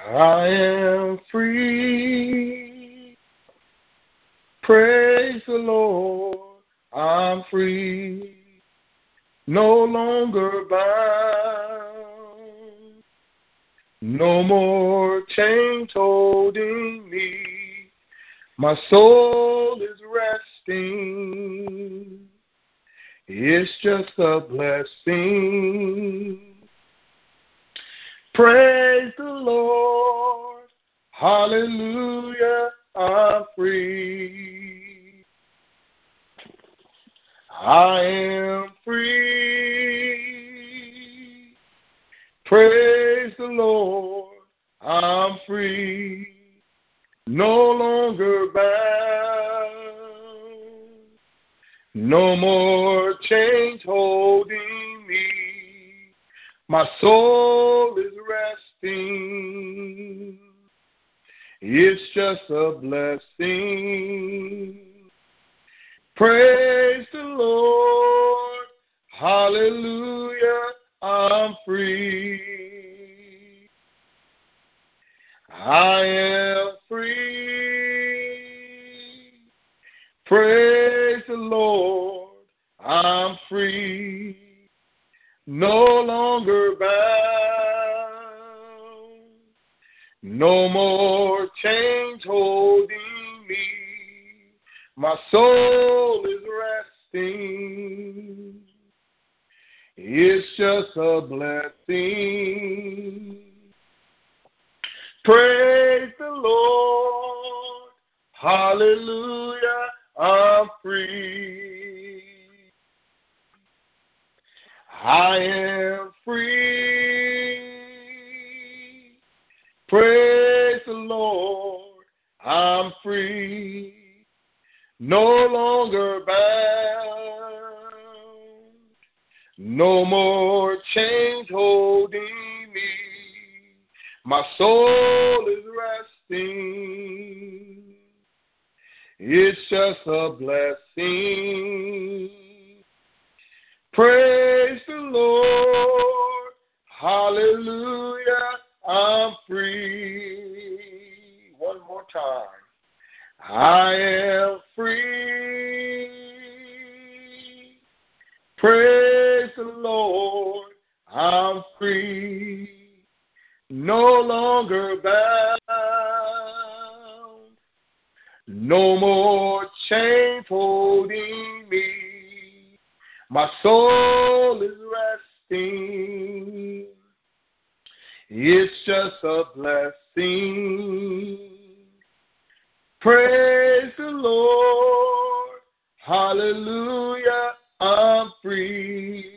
I am free. Praise the Lord. I'm free. No longer bound. No more chains holding me. My soul is resting. It's just a blessing. Praise the Lord. Hallelujah. I'm free. I am free. Praise the Lord. I'm free. No longer bound. No more chains holding me. My soul is resting. It's just a blessing. Praise the Lord. Hallelujah. I'm free. I am free. Praise the Lord. I'm free. No longer bound. No more chains holding me. My soul is resting. It's just a blessing. Praise the Lord. Hallelujah. I'm free. I am free. Praise the Lord. I'm free. No longer bound. No more chains holding me. My soul is resting. It's just a blessing. Praise the Lord. Hallelujah. I'm free. One more time. I am free. Praise the Lord. I'm free. No longer bound. No more chains holding me. My soul is resting. It's just a blessing. Praise the Lord. Hallelujah. I'm free.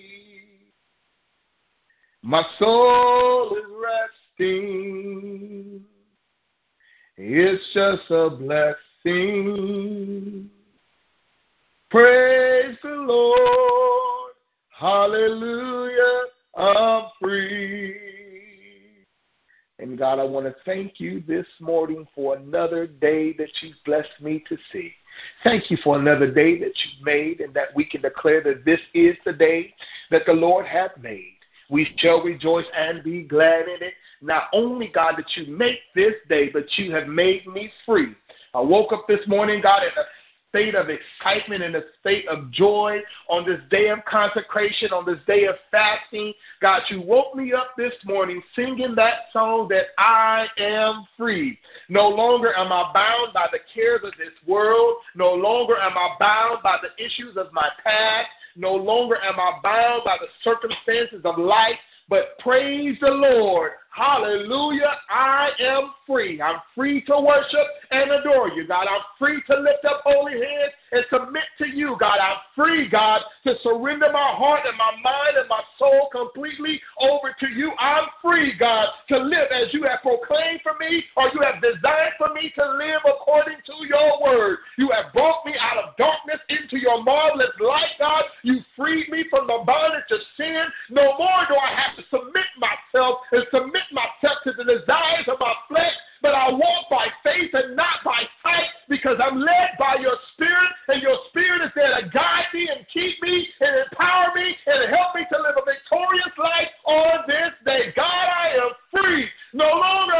My soul is resting. It's just a blessing. Praise the Lord. Hallelujah. I'm free. And God, I want to thank you this morning for another day that you've blessed me to see. Thank you for another day that you've made and that we can declare that this is the day that the Lord hath made. We shall rejoice and be glad in it. Not only, God, that you make this day, but you have made me free. I woke up this morning, God, in a state of excitement and a state of joy on this day of consecration, on this day of fasting. God, you woke me up this morning singing that song that I am free. No longer am I bound by the cares of this world. No longer am I bound by the issues of my past. No longer am I bound by the circumstances of life. But praise the Lord. Hallelujah. I am free. I'm free to worship and adore you, God. I'm free to lift up holy hands and submit to you, God. I'm free, God, to surrender my heart and my mind and my soul completely over to you. I'm free, God, to live as you have proclaimed for me or you have designed for me to live according to your word. You have brought me out of darkness into your marvelous light, God. You freed me from the bondage of sin. No more do I have to submit myself and submit myself to the desires of my flesh, but I walk by faith and not by sight because I'm led by your spirit, and your spirit is there to guide me and keep me and empower me and help me to live a victorious life on this day. God, I am free. No longer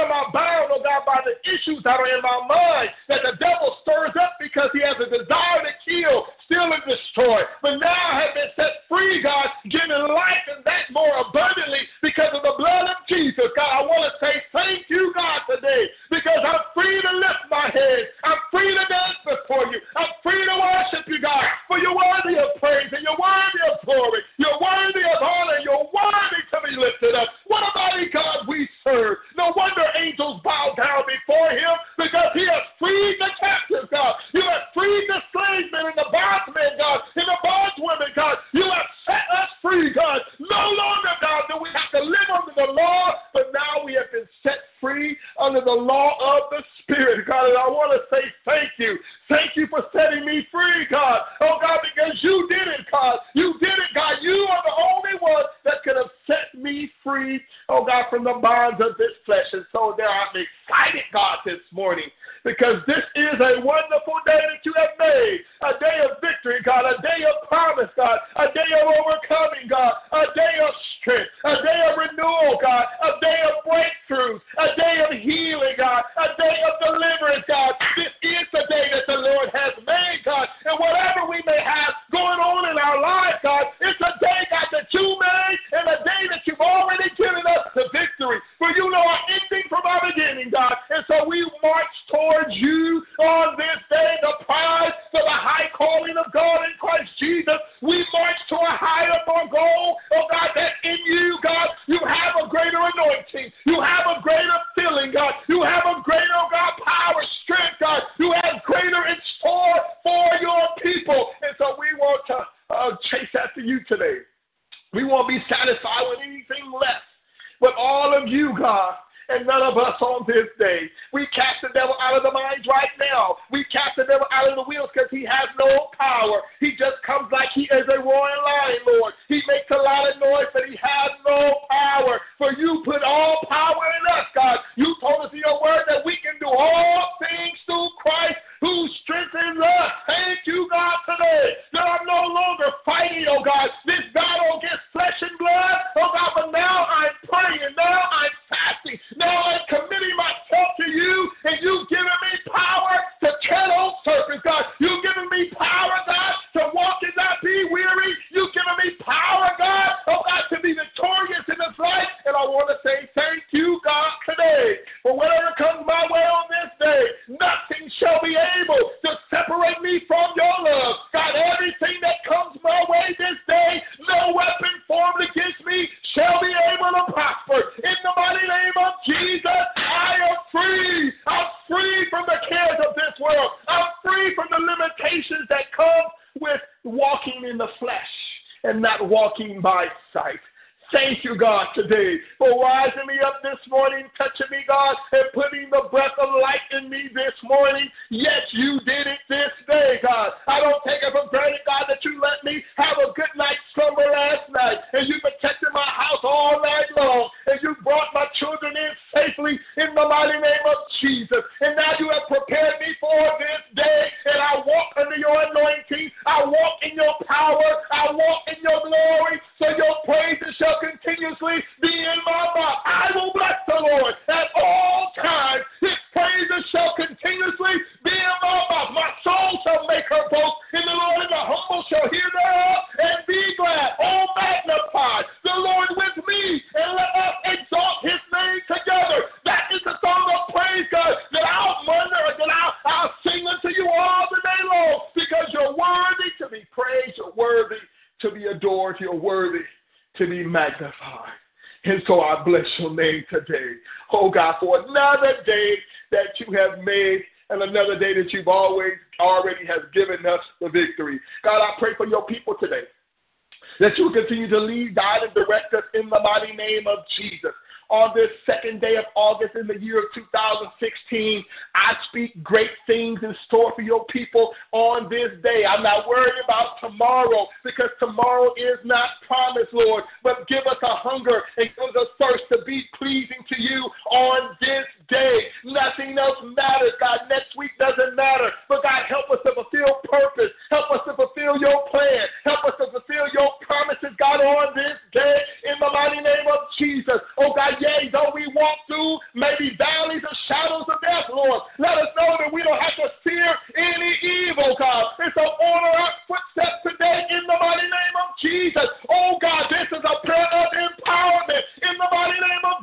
issues that are in my mind that the devil stirs up because he has a desire to kill, steal, and destroy. But now I have been set free, God, given life and that more abundantly because of the blood of Jesus. God, I want to say thank you, God, today, because I'm free to lift my head. I'm free to dance before you. I'm free to worship you, God, for you're worthy of praise and you're worthy of glory. You're worthy of honor. You're worthy to be lifted up. What a mighty God we serve. No wonder angels bow down before him because he has freed the captives, God. You have freed the slave men and the bondsmen, God, and the bondswomen, God. You have set us free, God. No longer, God, do we have to live under the law, but now we have been set free under the law of the Spirit, God. And I want to say thank you. Thank you for setting me free, God. Oh, God, because you did it, God. You did it, God. You are the only one that could have set me free, oh, God, from the bonds of this flesh. And so there I'm excited, God, this morning, because this is a wonderful day that you have made, a day of victory, God, a day of promise, God, a day of overcoming, God, a day of strength, a day of renewal, God, a day of breakthroughs, a day of healing, God, a day of deliverance, God. This is the day that the Lord has made, God, and whatever we may have going on in our lives, God, it's a day, God, that you made and a day that you've already given us the victory. For you know our ending from our beginning, God, and so we march towards you on this day, the prize for the high calling of God in Christ Jesus. We march to a higher, more goal, oh God, that in you, God, you have a greater anointing. You have a greater feeling, God. You have a greater, oh God, power, strength, God. You have greater in store for your people. And so we want to chase after you today. We won't be satisfied with anything less, but all of you, God, and none of us on this day. We cast the devil out of the minds right now. We cast the devil out of the wheels because he has no power. He just comes like he is a roaring lion, Lord. He makes a lot of noise, but he has no power. For you put all power in us, God. You told us in your word that we can do all things through Christ who strengthens us. Thank you, God, today that I'm no longer fighting, oh God, this battle against flesh and blood, oh God, but now I'm praying, now I'm fasting, now I'm committing myself to you, and you've given me power to tread on serpents, God. You've given me power, God, to walk and not be weary. You've given me power, God, oh God, to be victorious in this life, and I want to say thank you, God, today, for whatever comes my way on this day, nothing shall be able to separate me from your love. God, everything that comes my way this day, no weapon formed against me shall be able to prosper. In the mighty name of Jesus, I am free. I'm free from the cares of this world. I'm free from the limitations that come with walking in the flesh and not walking by sight. Thank you, God, today for rising me up this morning, touching me, God, and putting the breath of life in me this morning. Yes, you did it this day, God. I don't take it for granted, God, that you let me have a good night's slumber last night, and you protected my house all night long, and you brought my children in safely in the mighty name of Jesus. And now you have prepared me for this day, and I walk under your anointing. I walk in your power. I walk in your glory, so your praises shall continuously be in my mouth. I will bless the Lord at all times. His praises shall continuously be in my mouth. My soul shall make her boast in the Lord, and the humble shall hear thereof and be glad. Oh, magnify the Lord with me, and let us exalt his name together. That is the song of praise, God, that I'll wonder, that I'll sing unto you all the day long, because you're worthy to be praised, you're worthy to be adored, you're worthy to be magnified. And so I bless your name today, oh God, for another day that you have made and another day that you've already has given us the victory. God, I pray for your people today, that you will continue to lead, guide, and direct us in the mighty name of Jesus. On this second day of August in the year of 2016, I speak great things in store for your people on this day. I'm not worried about tomorrow, because tomorrow is not promised, Lord. But give us a hunger and give us a thirst to be pleasing to you on this day. Nothing else matters, God. Next week doesn't matter. But God, help us to fulfill purpose. Help us to fulfill your plan. Help us to fulfill your promises, God, on this day in the mighty name of Jesus. Oh God, yea, though we walk through maybe valleys of shadows of death, Lord,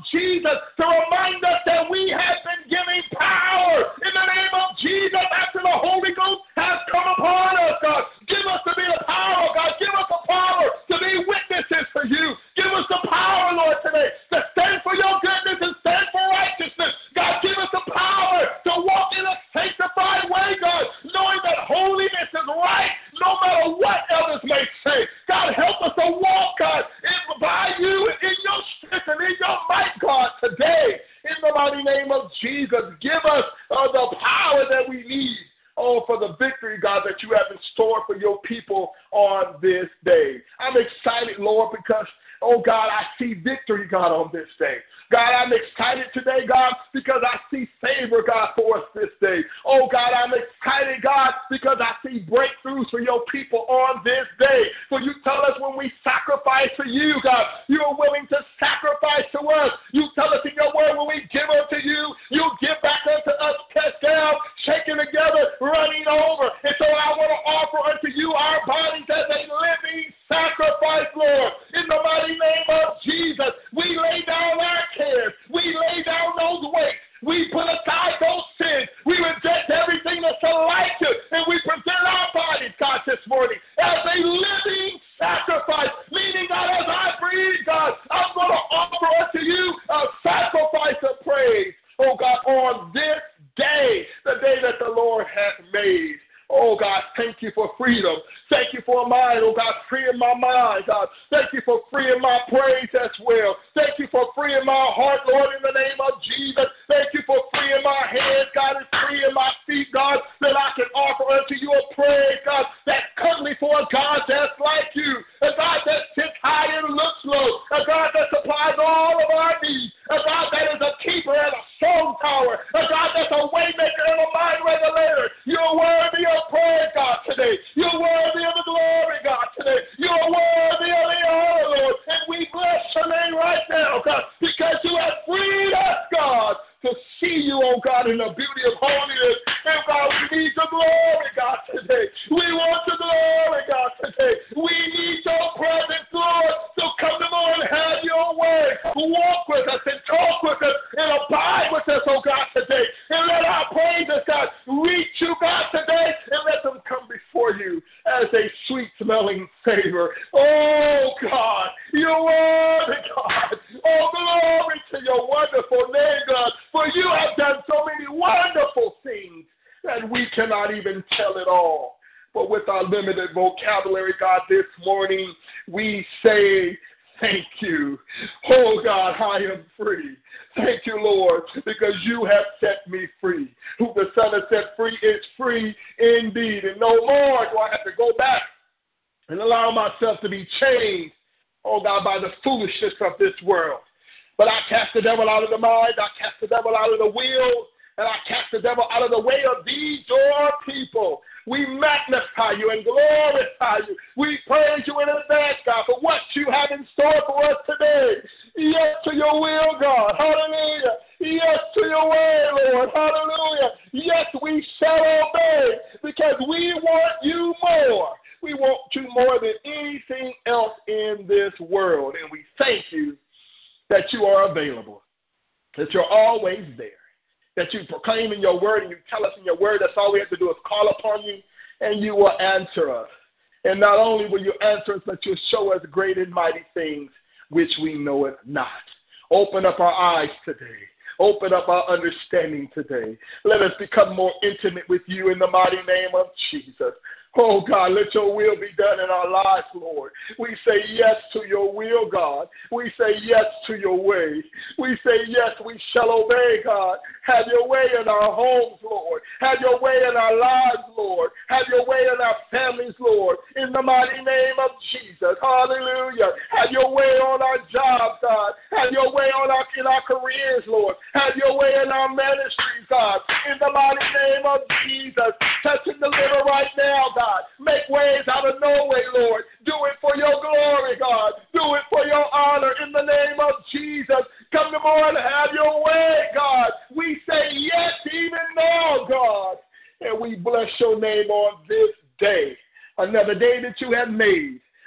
Jesus to remind us that we have been given power in the name of Jesus after the Holy Ghost has come upon us, God. Give us to be the power, God. Give us the power to be witnesses for you. Give us the power, Lord, today to stand for your goodness and stand for righteousness. God, give us the power to walk in a sanctified way, God, knowing that holiness is right no matter what others may say. God, help us to walk, God, by you and in your strength and in your might, God, today. In the mighty name of Jesus, give us the power that we need. Oh, for the victory, God, that you have in store for your people on this day. I'm excited, Lord, because, oh, God, I see victory, God, on this day. God, I'm excited today, God, because I see favor, God, for us this day. Oh, God, I'm excited, God, because I see breakthroughs for your people on this day. For you tell us when we sacrifice for you, God, you are willing to sacrifice to us. You tell us in your word when we give unto you, you give back unto us, pressed down, shaken together, running over. And so I want to offer unto you our bodies as a living sacrifice, Lord. In the mighty name of Jesus, we lay down our cares. We lay down those weights. We put aside those sins. We reject everything that's unlike you. And we present our bodies, God, this morning as a living sacrifice. Meaning, God, as I breathe, God, I'm going to offer unto you a sacrifice of praise. Oh, God, on this day, the day that the Lord hath made. Oh, God, thank you for freedom. Thank you for a mind, oh, God, freeing my mind, God. Thank you for freeing my praise as well. Thank you for freeing my heart, Lord, in the name of Jesus. Thank you for freeing my hands, God, and freeing my feet, God, that I can offer unto you a praise, God, that's comely for a God that's like you, a God that sits high and looks low, a God that supplies all of our needs, a God that is a keeper and a strong tower, a God that's a waymaker and a mind regulator. You're worthy of praise, God, today. You're worthy of the glory, God, today. You're worthy of the honor, Lord. And we bless your name right now, God, because you have freed us, God, to see you, oh God, in the beauty of holiness. And God, we need your glory, God, today. We want your glory, God, today. We need your presence, Lord. So come on and have your way. Walk with us and talk with us and abide with us, oh God, today. And let our praises, God, reach you, God, today, and let them come before you as a sweet-smelling savor. Oh, God, you're worthy, God. Oh, glory to your wonderful name, God, for you have done so many wonderful things that we cannot even tell it all. But with our limited vocabulary, God, this morning, we say thank you. Oh, God, I am free. Thank you, Lord, because you have set me free. Who the Son has set free is free indeed. And no more do I have to go back and allow myself to be changed, oh, God, by the foolishness of this world. But I cast the devil out of the mind, I cast the devil out of the will, and I cast the devil out of the way of these your people. We magnify you and glorify you. We praise you in advance, God, for what you have in store for us today. Yes to your will, God. Hallelujah. Yes to your way, Lord. Hallelujah. Yes, we shall obey because we want you more. We want you more than anything else in this world. And we thank you that you are available, that you're always there, that you proclaim in your word and you tell us in your word that's all we have to do is call upon you and you will answer us. And not only will you answer us, but you'll show us great and mighty things which we know it not. Open up our eyes today. Open up our understanding today. Let us become more intimate with you in the mighty name of Jesus. Oh, God, let your will be done in our lives, Lord. We say yes to your will, God. We say yes to your way. We say yes, we shall obey, God. Have your way in our homes, Lord. Have your way in our lives, Lord. Have your way in our families, Lord. In the mighty name of Jesus. Hallelujah. Have your way on our jobs, God. Have your way in our careers, Lord. Have your way in our ministries, God. In the mighty name of Jesus. Touch and deliver right now, God. Make ways out of no way, Lord. Do it for your glory, God. Do it for your honor in the name of Jesus. Come to more and have your way, God. We say yes even now, God. And we bless your name on this day. Another day that you have made.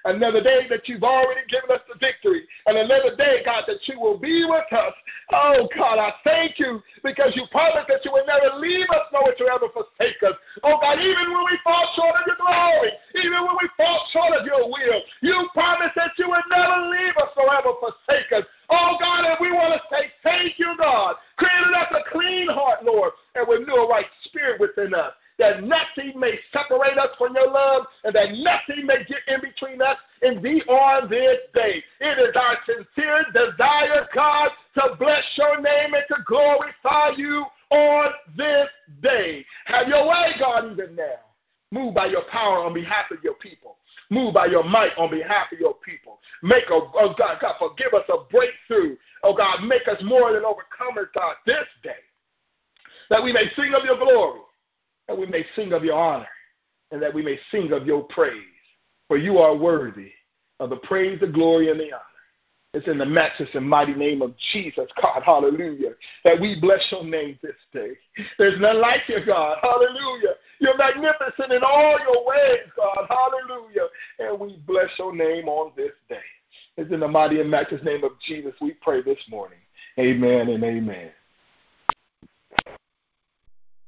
Another day that you've already given us the victory. And another day, God, that you will be with us. Oh, God, I thank you because you promised that you would never leave us nor would you ever forsake us. Oh, God, even when we fall short of your glory, even when we fall short of your will, you promised that you would never leave us nor ever forsake us. Oh, God, and we want to say thank you, God. Create us a clean heart, Lord, and renew a right spirit within us, that nothing may separate us from your love and that nothing may get in between us and thee on this day. It is our sincere desire, God, to bless your name and to glorify you on this day. Have your way, God, even now. Move by your power on behalf of your people. Move by your might on behalf of your people. Oh God, forgive us a breakthrough. Oh God, make us more than overcomers, God, this day, that we may sing of your glory, that we may sing of your honor, and that we may sing of your praise. For you are worthy of the praise, the glory, and the honor. It's in the matchless and mighty name of Jesus, God, hallelujah, that we bless your name this day. There's none like you, God, hallelujah. You're magnificent in all your ways, God, hallelujah. And we bless your name on this day. It's in the mighty and matchless name of Jesus we pray this morning. Amen and amen.